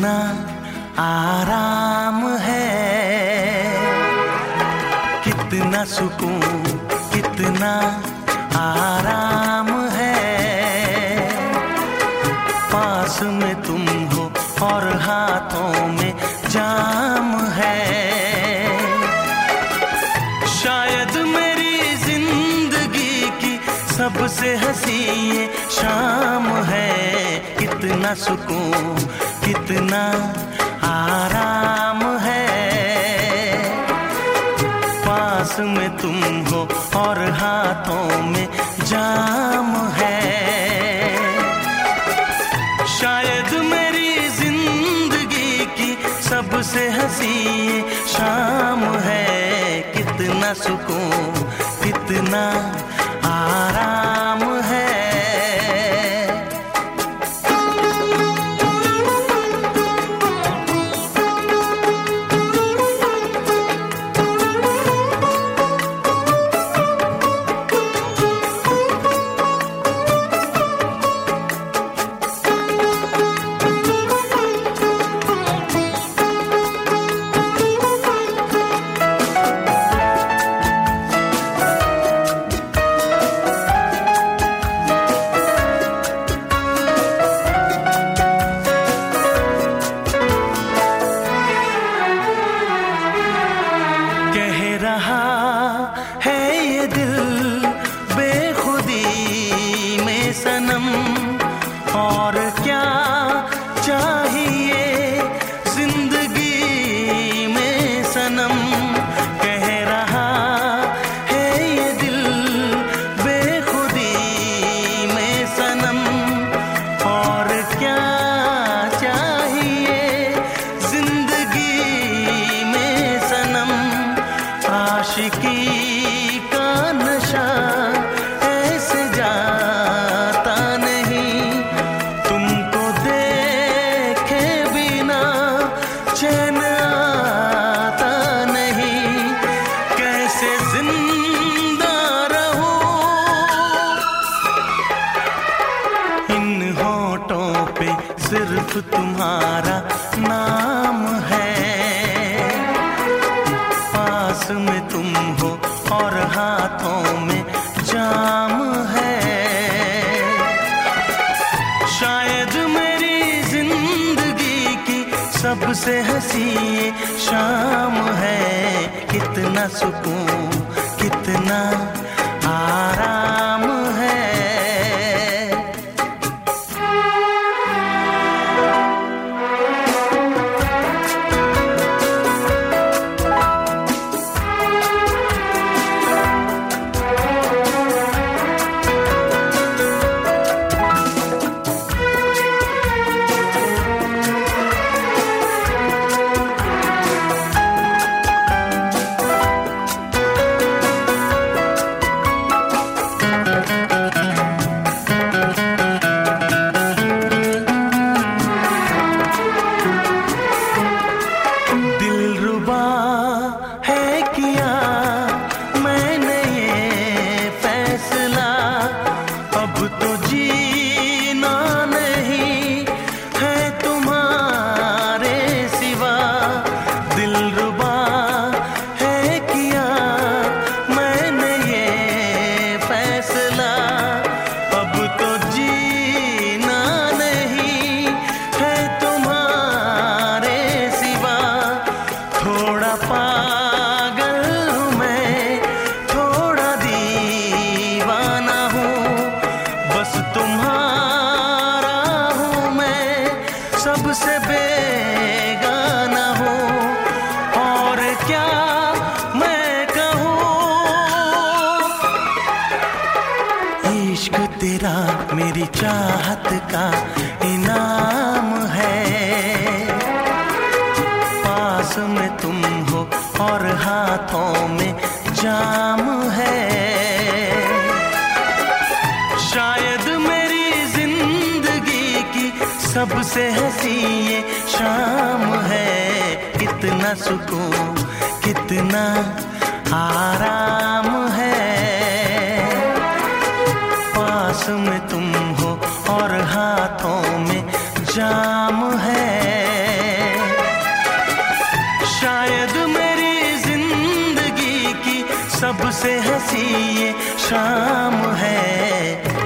कितना आराम है, कितना सुकून, कितना आराम है। पास में तुम हो और हाथों में जाम है। शायद मेरी जिंदगी की सबसे हंसी ये शाम है। कितना सुकून, कितना आराम है। पास में तुम हो और हाथों में जाम है। शायद मेरी जिंदगी की सबसे हंसी ये शाम है। कितना सुकून, कितना आराम है। है ये दिल बेखुदी में सनम, और क्या चाहिए जिंदगी में सनम। कह रहा है ये दिल बेखुदी में सनम, और क्या चाहिए जिंदगी में सनम। आशिकी का नशा ऐसे जाता नहीं, तुमको देखे बिना चैन आता नहीं। कैसे जिंदा रहूं इन होठों पे सिर्फ तुम्हारा नाम है। पास में तुम हो और हाथों में जाम है। शायद मेरी जिंदगी की सबसे हंसी ये शाम है। कितना सुकून, कितना आराम है। सबसे बेगाना हो, और क्या मैं कहूँ। इश्क तेरा मेरी चाहत का इनाम है। पास में तुम हो और हाथों में जाम है। शायद मेरी जिंदगी की सबसे हंसी ये शाम है। कितना सुकून, कितना आराम है। पास में तुम हो और हाथों में जाम है। शायद मेरी जिंदगी की सबसे हंसी ये शाम है।